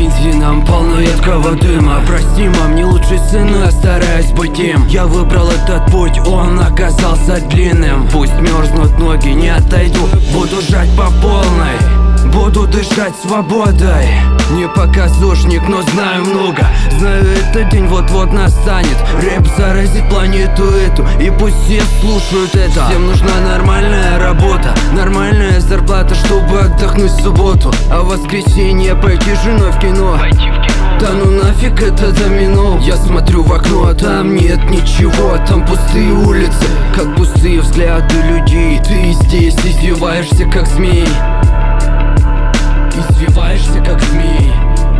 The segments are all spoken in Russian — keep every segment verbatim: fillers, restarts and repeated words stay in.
бензином полно едкого дыма. Прости, мам, не лучший сын, но я стараюсь быть им. Я выбрал этот путь, он оказался длинным. Пусть мерзнут ноги, не отойду, буду жать по полной. Буду дышать свободой. Не показушник, но знаю много. Знаю, этот день вот-вот настанет. Рэп заразит планету эту, и пусть все слушают это. Всем нужна нормальная работа, нормальная зарплата, чтобы отдохнуть в субботу, а в воскресенье пойти с женой в кино. Да ну нафиг это домино. Я смотрю в окно, а там нет ничего. Там пустые улицы, как пустые взгляды людей. Ты здесь издеваешься, как змей. Извиваешься, как змей.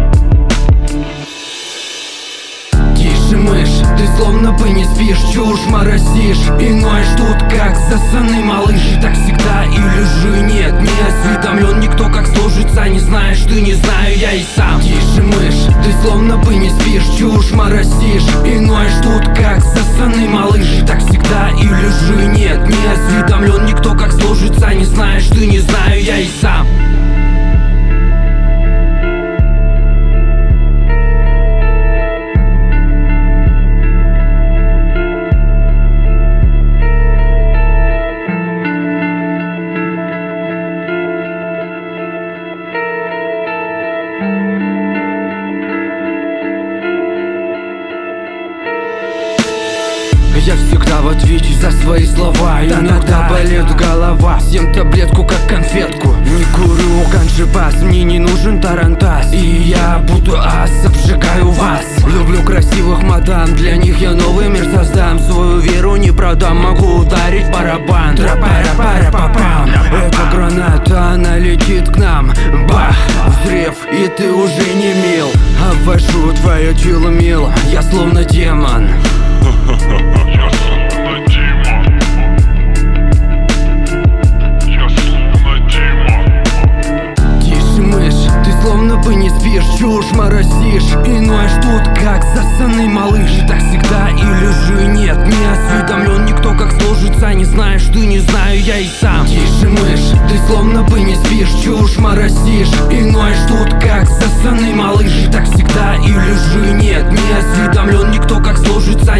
Тише, мышь, ты словно бы не спишь, чушь моросишь и ноешь тут, как засанный малыш. И так всегда или же нет, не осведомлен никто, как сложится. Не знаешь ты, не знаю я и сам. Тише, мышь, ты словно бы не спишь, чушь моросишь и ноешь тут, как засанный малыш. И так всегда или же нет, не осведомлен никто, как сложится. Не знаешь ты, не знаю я и сам. Я всегда в ответе за свои слова. Иногда болит голова, съем таблетку как конфетку. Не курю ганджибас, мне не нужен тарантас. И я буду ас, обжигаю вас. Люблю красивых мадам, для них я новый мир создам. Свою веру не продам, могу ударить барабан. Тра-пара-пара-па-пам. Это граната, она летит к нам. Бах, взрыв, и ты уже не мил. Обвожу твое тело, мил, я словно демон. Я словно Дима. Я словно Дима. Тише, мышь, ты словно бы не спишь, чушь моросишь и ноешь тут, как засанный малыш. И так всегда или же нет, не осведомлен никто, как сложится. Не знаешь ты, не знаю я и сам. Тише, мышь, ты словно бы не спишь, чушь моросишь и ноешь тут, как засанный малыш. И так всегда или же нет, не осведомлен никто, как сложится.